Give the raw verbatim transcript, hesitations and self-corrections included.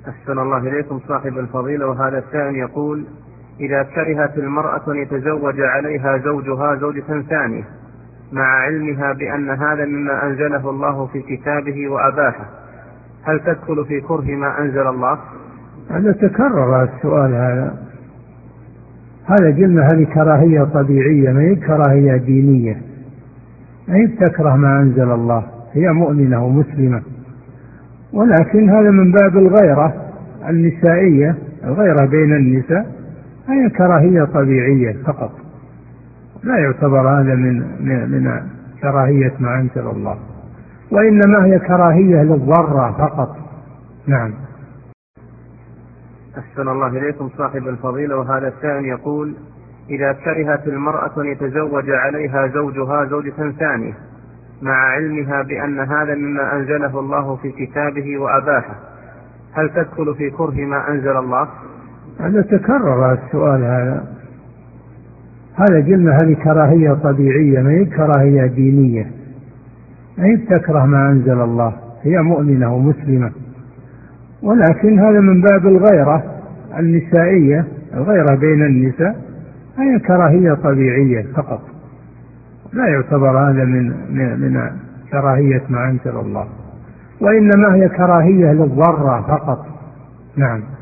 أحسن الله إليكم صاحب الفضيلة، وهذا السائل يقول: إذا كرهت المرأة أن يتزوج عليها زوجها زوجة ثانية مع علمها بأن هذا مما أنزله الله في كتابه وأباحه، هل تدخل في كره ما أنزل الله؟ هذا تكرر السؤال هذا هذا قلنا هذه كراهية طبيعية، ما هي كراهية دينية، ما هي تكره ما أنزل الله، هي مؤمنة ومسلمة، ولكن هذا من باب الغيرة النسائية، الغيرة بين النساء، هي كراهية طبيعية فقط، لا يعتبر هذا من من كراهية ما أنزل الله، وإنما هي كراهية للضرة فقط. نعم. أحسن الله إليكم صاحب الفضيلة، وهذا السائل يقول: إذا كرهت المرأة أن يتزوج عليها زوجها زوجة ثانية مع علمها بأن هذا مما أنزله الله في كتابه وأباحه، هل تدخل في كره ما أنزل الله؟ هذا تكرر السؤال هذا هذا قلنا هذه كراهية طبيعية، ما هي كراهية دينية، ما هي تكره ما أنزل الله، هي مؤمنة ومسلمة، ولكن هذا من باب الغيرة النسائية، الغيرة بين النساء، هي كراهية طبيعية فقط، لا يعتبر هذا من من كراهية ما أنزل الله، وإنما هي كراهية للضرة فقط. نعم.